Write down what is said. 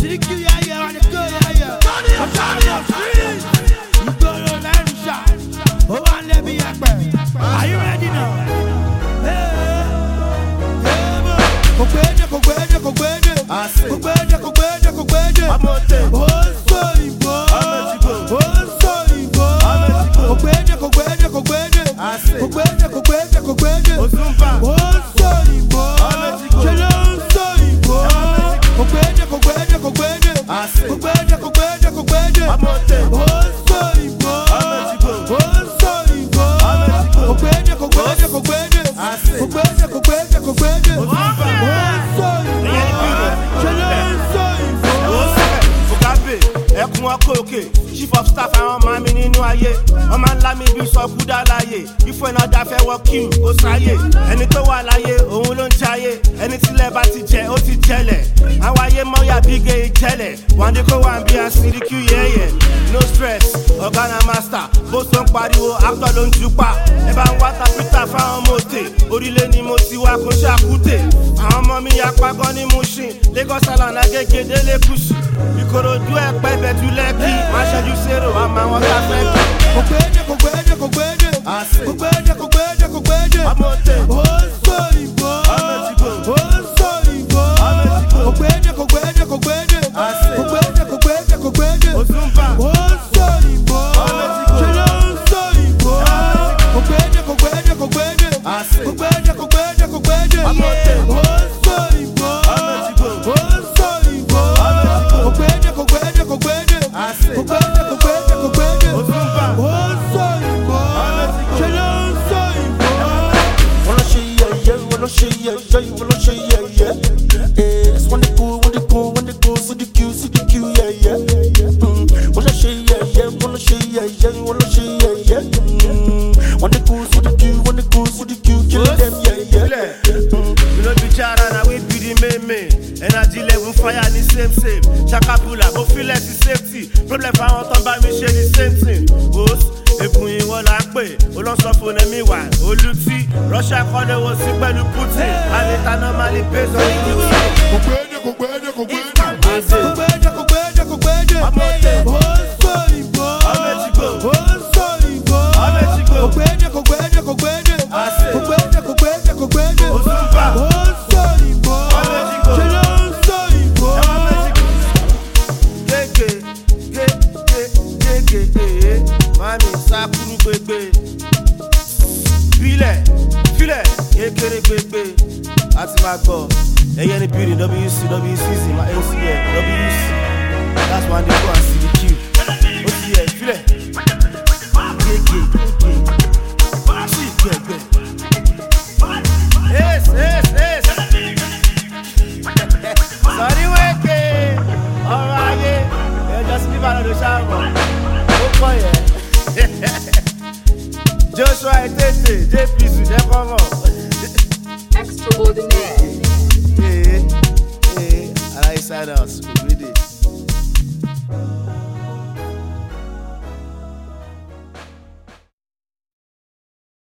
CDQ, yeah, on the good, yeah. I'm trying to street. You go to land shot. Oh, and let me act back. Are you ready now? Chief of staff àwọn ọmọ mi nínú ayé ọmọ ńlá mi bí sọ kúdà láyé ìfọ̀ iná dáfẹ́ wọ queue ó sáyé ẹni tó wà láyé òun ló ń jayé ẹni tílẹ̀ bá ti jẹ ó ti jẹlẹ̀ àwọn ayé mọ́yà bí gé ìjẹlẹ̀ wàndé kó wà ń bí a CDQ yẹ́yẹ́ no stress ọ̀gá na master bó tó ń pariwo actor ló ń jupa ẹ bá ń wá tapita fáwọn mọ̀tẹ́ orílẹ̀ ni mo ti wá kó ṣàkútè àwọn ọmọ mi yapa gan ní Mushin Lagos Island Agége délé Kùṣì Ìkòròdú Ẹ̀pẹ́ Bẹ̀jú Lẹ́kì má ṣẹ́jú sérò àmọ́ àwọn tá a fẹ́ kí. Kò gbédè ó sọ ìbò ó sọ ìbò kò gbédè ó sọ ìbò ṣe ló ń sọ ìbò kò gbédè ó sọ ìbò ó sọ ìbò energy level fire the same Shakapula go feel like the safety problem for àwọn tó ń bá mi ṣe the same thing boss ekun ìwọ là ń pè olóńsọfún ẹ̀mí wà olùtí Russia kọ́lé wo sí pẹ̀lú Putin àlèta normally based on duty. Kò gbédè ó sọ ìbò ó sọ ìbò kò gbédè ó sọ ìbò ṣe ló ń sọ ìbò. Gégé mami sákúrú gbégbé filẹ̀ kékeré gbégbé àti máa gbọ́ ẹ̀yẹ́ ní beauty WCZ my ACL WC that's why they go and CDQ ó ti yẹ filẹ̀ gégé sí gbẹ̀gbẹ̀. Sọ̀rí wéèké ọ̀rọ̀ ayé ẹjọ́ sí bíbá lọ́dọ̀ ṣáàmù ó kọ́ yẹ. Joshua Etete JPC jẹ́ kọ́mọ̀. Extraordinaire. Aláìsàn house kò gbé dé.